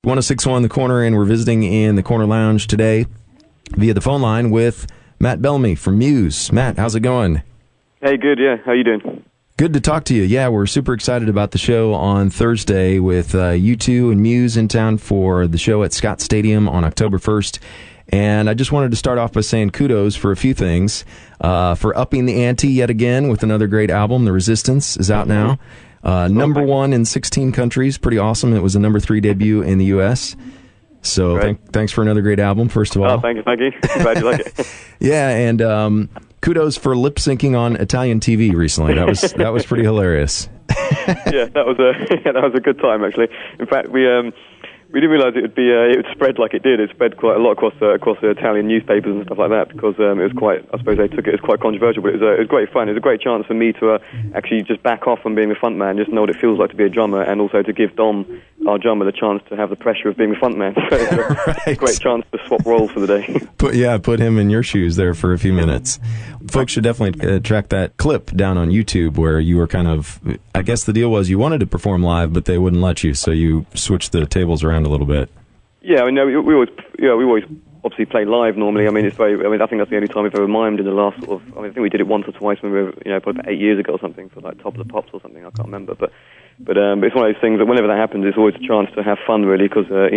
1061 The Corner, and we're visiting in the Corner Lounge today via the phone line with Matt Bellamy from Muse. Matt, how's it going? Hey, good, yeah. How you doing? Good to talk to you. Yeah, we're super excited about the show on Thursday with U2 and Muse in town for the show at Scott Stadium on October 1st. And I just wanted to start off by saying kudos for a few things. For upping the ante yet again with another great album. The Resistance is out now. Number one in 16 countries. Pretty awesome. It was a number 3 debut in the U.S. So thanks for another great album, first of all. Oh, thank you. Glad you like it. Yeah, and kudos for lip syncing on Italian TV recently. That was pretty hilarious. Yeah, that was a good time, actually. In fact, we didn't realize it would spread like it did. It spread quite a lot across the Italian newspapers and stuff like that, because it was quite, I suppose they took it as quite controversial, but it was great fun. It was a great chance for me to actually just back off from being the front man, just know what it feels like to be a drummer, and also to give Dom, our drummer, the chance to have the pressure of being the front man. So it's a great chance to swap roles for the day. Put him in your shoes there for a few minutes. Folks should definitely track that clip down on YouTube where you were kind of, I guess the deal was you wanted to perform live, but they wouldn't let you, so you switched the tables around a little bit. Yeah, I mean, we always obviously play live normally. I mean, I think that's the only time we've ever mimed in the last sort of, I think we did it once or twice when we were, probably about 8 years ago or something for like Top of the Pops or something, I can't remember, but it's one of those things that whenever that happens, it's always a chance to have fun, really, because I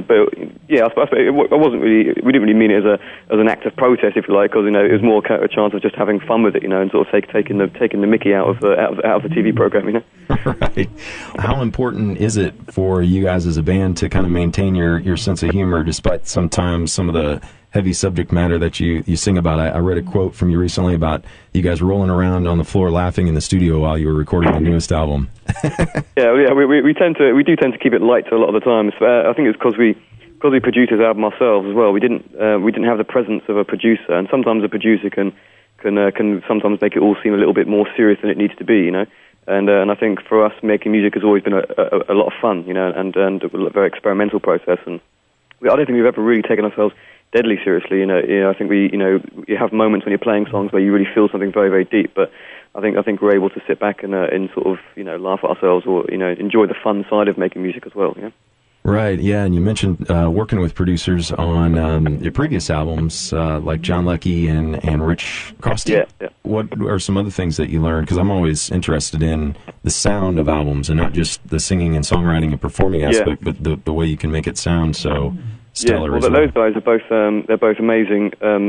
suppose it wasn't really, we didn't really mean it as an act of protest, if you like, because it was more a chance of just having fun with it, and sort of taking the Mickey out of the TV program, Right. How important is it for you guys as a band to kind of maintain your sense of humor, despite sometimes some of the heavy subject matter that you sing about? I read a quote from you recently about you guys rolling around on the floor laughing in the studio while you were recording the newest album. Yeah, we do tend to keep it light a lot of the time. I think it's because we produced this album ourselves as well. We didn't have the presence of a producer, and sometimes a producer can sometimes make it all seem a little bit more serious than it needs to be, And I think for us, making music has always been a lot of fun, and a very experimental process. And I don't think we've ever really taken ourselves deadly seriously. I think you have moments when you're playing songs where you really feel something very, very deep. But I think we're able to sit back and sort of laugh at ourselves, or enjoy the fun side of making music as well. Right, yeah, and you mentioned working with producers on your previous albums, like John Leckie and Rich Costey. Yeah. What are some other things that you learned? Because I'm always interested in the sound of albums, and not just the singing and songwriting and performing aspect, but the way you can make it sound so stellar. Yeah, those guys are both amazing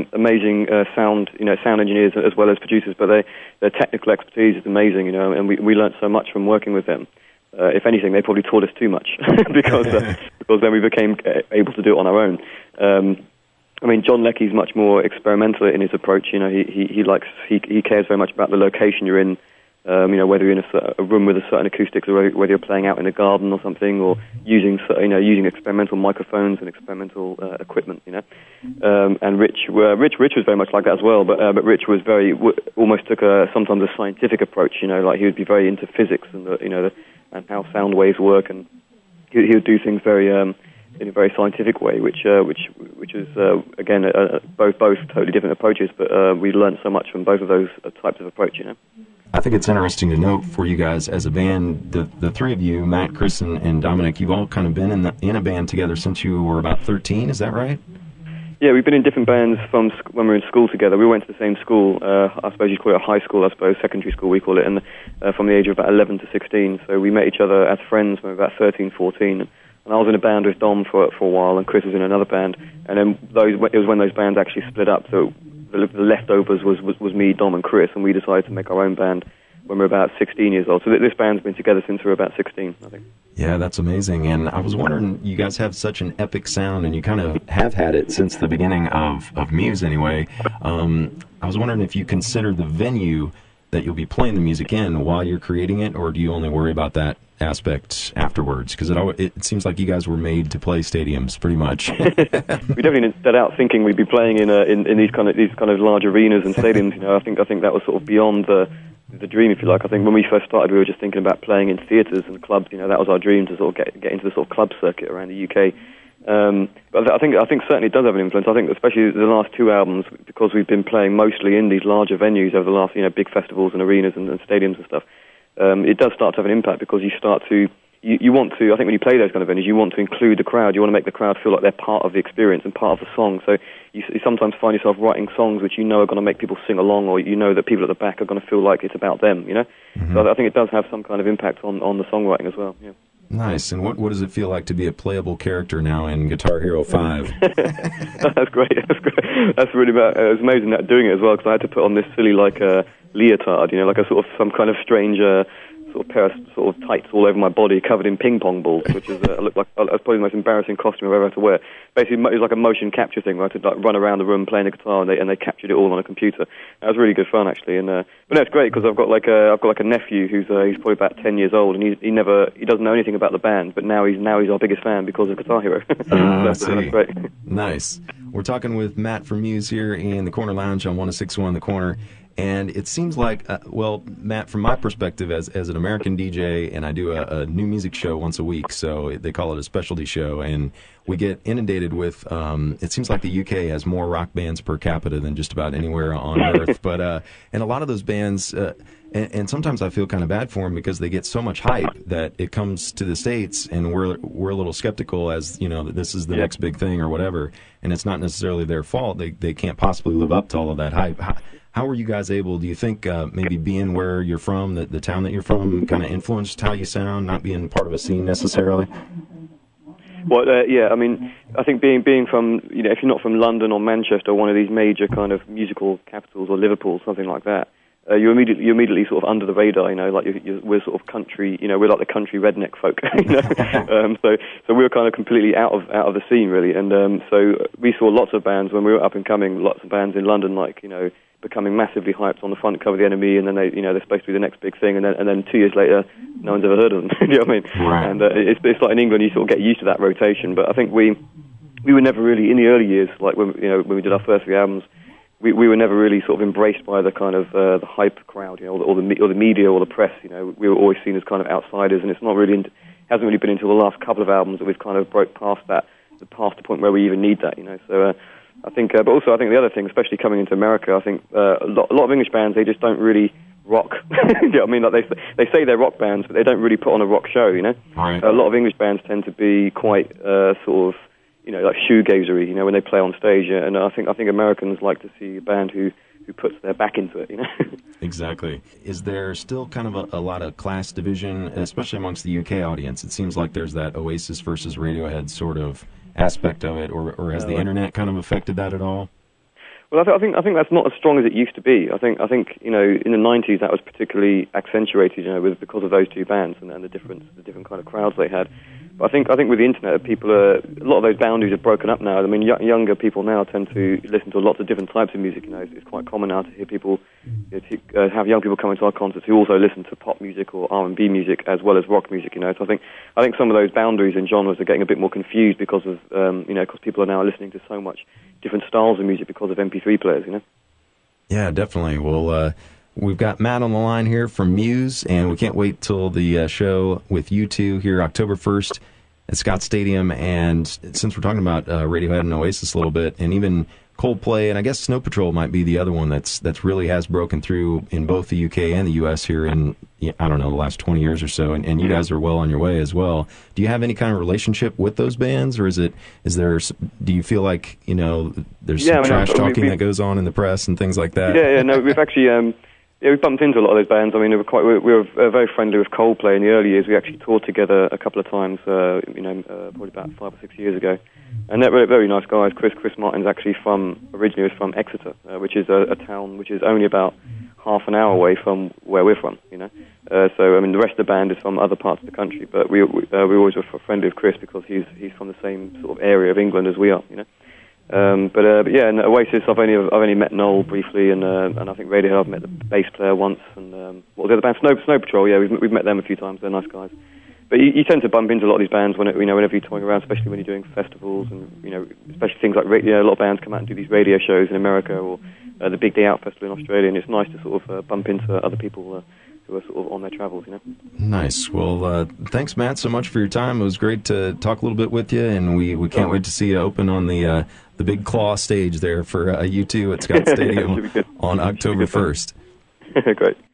sound engineers as well as producers, but their technical expertise is amazing, and we learned so much from working with them. If anything, they probably taught us too much because then we became able to do it on our own. I mean, John Leckie's much more experimental in his approach. He cares very much about the location you're in. Whether you're in a room with a certain acoustics, or whether you're playing out in a garden or something, or using experimental microphones and experimental equipment. And Rich was very much like that as well. But Rich was almost took sometimes a scientific approach. Like he would be very into physics and and how sound waves work, and he would do things very in a very scientific way, which is again both totally different approaches. But we learned so much from both of those types of approach. I think it's interesting to note for you guys as a band, the three of you, Matt, Chris, and Dominic, you've all kind of been in a band together since you were about 13. Is that right? Yeah, we've been in different bands from when we were in school together. We went to the same school. I suppose you'd call it a high school, secondary school we call it, and from the age of about 11 to 16. So we met each other as friends when we were about 13, 14. And I was in a band with Dom for a while, and Chris was in another band. And then it was when those bands actually split up. So the leftovers was me, Dom, and Chris, and we decided to make our own band when we were about 16 years old. So this band's been together since we were about 16, I think. Yeah, that's amazing. And I was wondering, you guys have such an epic sound, and you kind of have had it since the beginning of Muse anyway. I was wondering if you consider the venue that you'll be playing the music in while you're creating it, or do you only worry about that aspect afterwards? Because it seems like you guys were made to play stadiums, pretty much. We definitely didn't set out thinking we'd be playing in these kind of large arenas and stadiums. I think that was sort of beyond the dream, if you like. I think when we first started, we were just thinking about playing in theatres and clubs. That was our dream, to sort of get into the sort of club circuit around the UK. But I think certainly it does have an influence. I think especially the last two albums, because we've been playing mostly in these larger venues over the last big festivals and arenas and stadiums and stuff. It does start to have an impact, because you start to you want to, I think when you play those kind of venues, you want to include the crowd. You want to make the crowd feel like they're part of the experience and part of the song. So you sometimes find yourself writing songs which you know are going to make people sing along, or you know that people at the back are going to feel like it's about them, you know? Mm-hmm. So I think it does have some kind of impact on the songwriting as well, yeah. Nice. And what does it feel like to be a playable character now in Guitar Hero 5? That's great. That's great. That's really it was amazing that doing it as well, because I had to put on this silly leotard, you know, like a sort of some kind of strange sort of pair of sort of tights all over my body, covered in ping pong balls, which is looked like that's probably the most embarrassing costume I've ever had to wear. Basically, it was like a motion capture thing where I had to like run around the room playing a guitar, and they captured it all on a computer. That was really good fun, actually. And but no, it's great because I've got like a nephew who's probably about 10 years old, and he doesn't know anything about the band, but now he's our biggest fan because of Guitar Hero. That's great. Nice. We're talking with Matt from Muse here in the Corner Lounge on 106.1 The Corner. And it seems like, Matt, from my perspective as an American DJ, and I do a new music show once a week, so they call it a specialty show, and we get inundated with, it seems like the UK has more rock bands per capita than just about anywhere on Earth, but and a lot of those bands, and sometimes I feel kind of bad for them because they get so much hype that it comes to the States, and we're a little skeptical as, you know, that this is the next big thing or whatever, and it's not necessarily their fault. They can't possibly live up to all of that hype. How were you guys able, do you think maybe being where you're from, the town that you're from, kind of influenced how you sound, not being part of a scene necessarily? Well, yeah, I mean, I think being from, you know, if you're not from London or Manchester, one of these major kind of musical capitals, or Liverpool, something like that, you're immediately sort of under the radar, you know, like we're sort of country, you know, we're like the country redneck folk, you know. So we were kind of completely out of the scene, really, and so we saw lots of bands when we were up and coming, lots of bands in London, like, you know, becoming massively hyped on the front cover of the NME, and then they're supposed to be the next big thing, and then 2 years later, no one's ever heard of them. You know what I mean? Right. And it's like in England, you sort of get used to that rotation. But I think we were never really in the early years, like when we did our first 3 albums, we were never really sort of embraced by the kind of the hype crowd, you know, or the media or the press. You know, we were always seen as kind of outsiders, and it's not really hasn't really been until the last couple of albums that we've kind of broke past the point where we even need that. You know, so. I think, but also I think the other thing, especially coming into America, I think a lot of English bands, they just don't really rock. You know what I mean? Like they say they're rock bands, but they don't really put on a rock show. You know, right. A lot of English bands tend to be quite sort of, you know, like shoegazery. You know, when they play on stage, and I think Americans like to see a band who puts their back into it. You know. Exactly. Is there still kind of a lot of class division, especially amongst the UK audience? It seems like there's that Oasis versus Radiohead sort of aspect of it, or has the internet kind of affected that at all? Well, I think that's not as strong as it used to be. I think you know, in the 90s that was particularly accentuated, you know, because of those two bands and the different kind of crowds they had. But I think with the internet, a lot of those boundaries are broken up now. I mean, younger people now tend to listen to lots of different types of music. You know, it's quite common now to hear people, have young people coming to our concerts who also listen to pop music or R&B music as well as rock music. You know, so I think some of those boundaries and genres are getting a bit more confused because of you know, because people are now listening to so much different styles of music because of MP3 players. You know. Yeah, definitely. Well. We've got Matt on the line here from Muse, and we can't wait till the show with you two here October 1st at Scott Stadium. And since we're talking about Radiohead and Oasis a little bit, and even Coldplay, and I guess Snow Patrol might be the other one that's really has broken through in both the UK and the US here in, I don't know, the last 20 years or so, and you guys are well on your way as well. Do you have any kind of relationship with those bands, or do you feel like, you know, there's some trash talking that goes on in the press and things like that? Yeah, no, we've actually... Yeah, we bumped into a lot of those bands. I mean, we were very friendly with Coldplay in the early years. We actually toured together a couple of times, you know, probably about 5 or 6 years ago. And they're very nice guys. Chris Martin's actually originally was from Exeter, which is a town which is only about half an hour away from where we're from, you know. So, I mean, the rest of the band is from other parts of the country, but we always were friendly with Chris because he's from the same sort of area of England as we are, you know. But yeah, and Oasis, I've only met Noel briefly, and I think Radiohead, I've met the bass player once, and what was the other band? Snow Patrol. Yeah, we've met them a few times. They're nice guys. But you tend to bump into a lot of these bands whenever you're touring around, especially when you're doing festivals, and you know, especially things like radio. A lot of bands come out and do these radio shows in America, or the Big Day Out Festival in Australia, and it's nice to sort of bump into other people who are sort of on their travels, you know. Nice. Well, thanks, Matt, so much for your time. It was great to talk a little bit with you, and we can't wait to see you open on the Big Claw stage there for U2 at Scott Stadium on October 1st. Great.